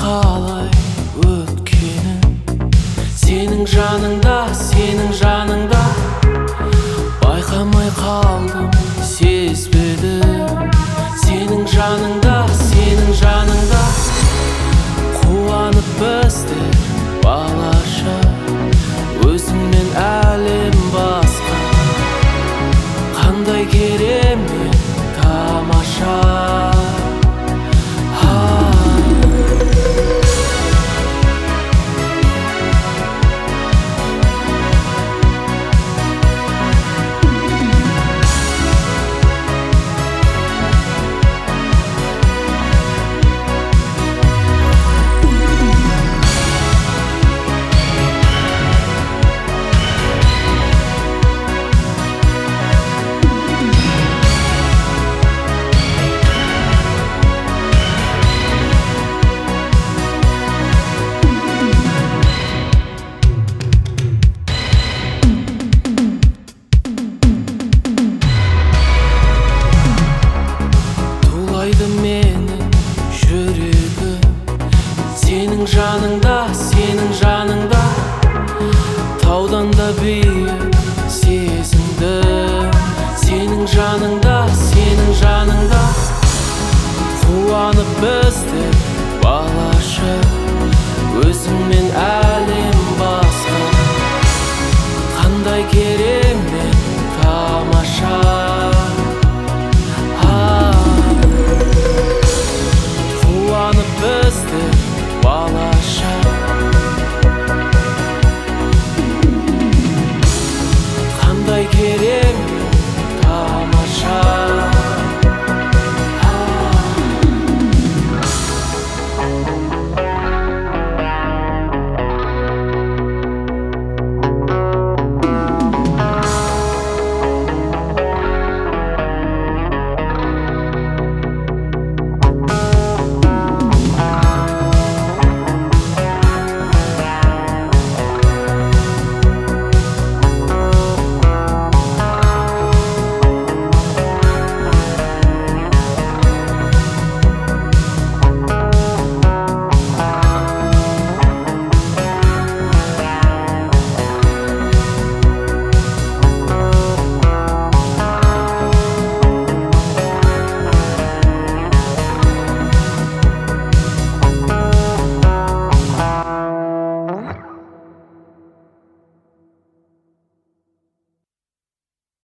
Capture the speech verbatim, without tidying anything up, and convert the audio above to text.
қалай өткенін сенің жаныңда, сенің жаныңда байқамай қалдым, сезбедім. Сенің жаныңда, сенің жаныңда қуанып біздер балаша, өзіңмен әлем басқа. Қандай керемет, тамаша. Менің жүрегім сенің жаныңда, сенің жаныңда таудан да биік сезіндім. Сенің жаныңда, сенің жаныңда қуанып біздер